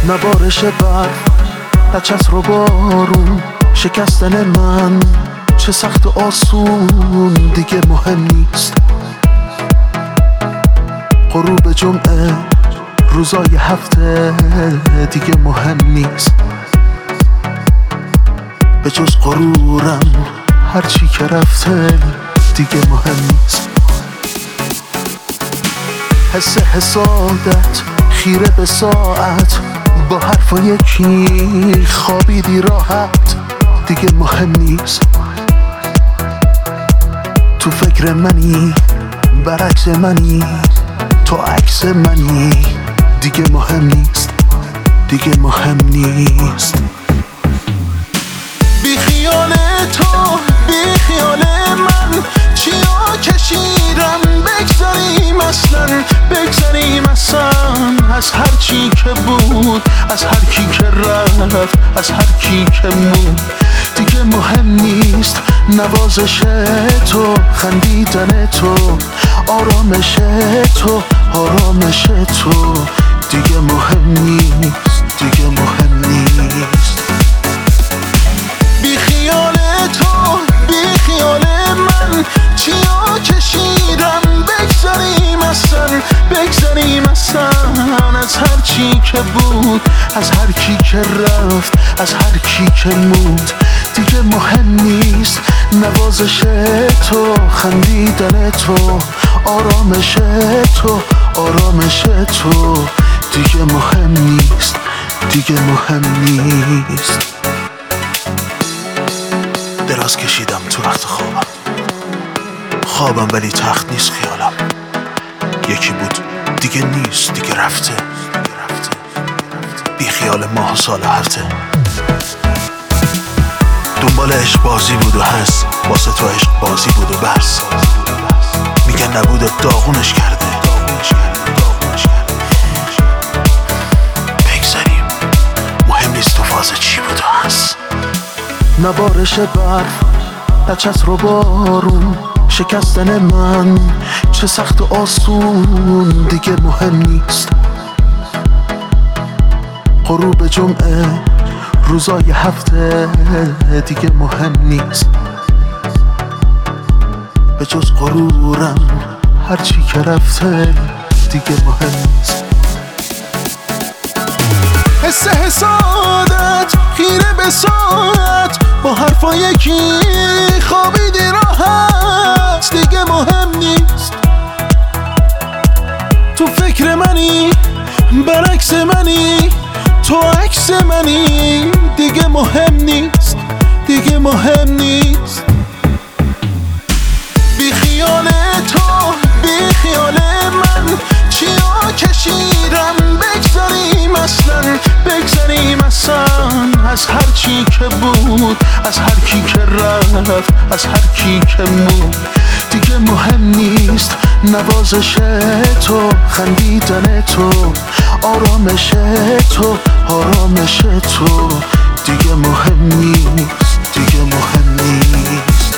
نبارش برف، نه چتر و بارون، شکستن من چه سخت و آسون دیگه مهم نیست. غروب جمعه، روزای هفته دیگه مهم نیست. به جز غرورم هرچی که رفته دیگه مهم نیست. حس حسادت خیره به ساعت، با حرفا یکی خوابیدی راحت دیگه مهم نیست. تو فکر منی، برعکس منی، تو عکس منی دیگه مهم نیست، دیگه مهم نیست. بی خیال تو، بی خیال من، چیا کشیدم بگذاریم اصلا، بگذاریم اصلا از هر چی که بود، از هر کی که رفت، از هر کی که موند دیگه مهم نیست. نوازش تو، خندیدن تو، آرامش تو، آرامش تو دیگه مهم نیست، دیگه مهم نیست. بی خیال تو، بی خیال من، چیا کشیدم بگذاریم اصلا، بگذاریم اصلا از هر چی که بود، از هر کی که رفت، از هر کی که موند دیگه مهم نیست. نوازش تو، خندیدن تو، آرامش تو، آرامش تو دیگه مهم نیست، دیگه مهم نیست. دراز کشیدم تو وقت خوابم ولی تخت نیست خیالم. یکی بود دیگه نیست، دیگه رفته، بی خیال ماه و سال هرته. دنبال عشق بازی بود و هست، واسه تو عشق بازی بود و بس. میگن نبوده داغونش کرده، بگذاریم مهم نیست تو فاز چی بود و هست. نبارش برف، نه چتر و بارون، شکستن من چه سخت و آسون دیگه مهم نیست. غروب جمعه، روزای هفته دیگه مهم نیست. به جز غرورم هرچی که رفته دیگه مهم نیست. حس حسادت خیره به ساعت، با حرفا یکی خوابیدی راحت دیگه مهم نیست. تو فکر منی، برعکس منی، تو عکس منی دیگه مهم نیست، دیگه مهم نیست. بی خیال تو، بی خیال من، چیا کشیدم بگذاریم اصلا، بگذاریم اصلا از هر چی که بود، از هر کی که رفت، از هر کی که موند دیگه مهم نیست. نوازش تو، خندیدن تو، آرامش تو، آرامش تو دیگه مهم نیست، دیگه مهم نیست.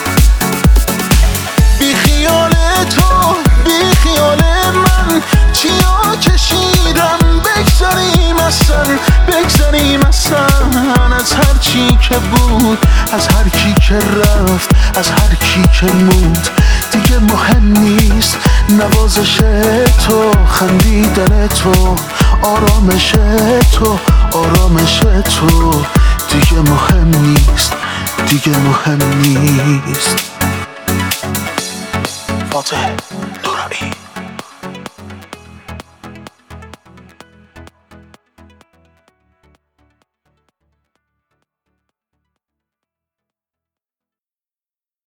بی خیال تو، بی خیال من، چیا کشیدم بگذاریم اصلا، بگذاریم اصلا از هر چی که بود، از هر کی که رفت، از هر کی که موند دیگه مهم نیست. نوازش تو، خندیدن تو، آرامش تو، آرامش تو دیگه مهم نیست، دیگه مهم نیست. فاتح دورایی.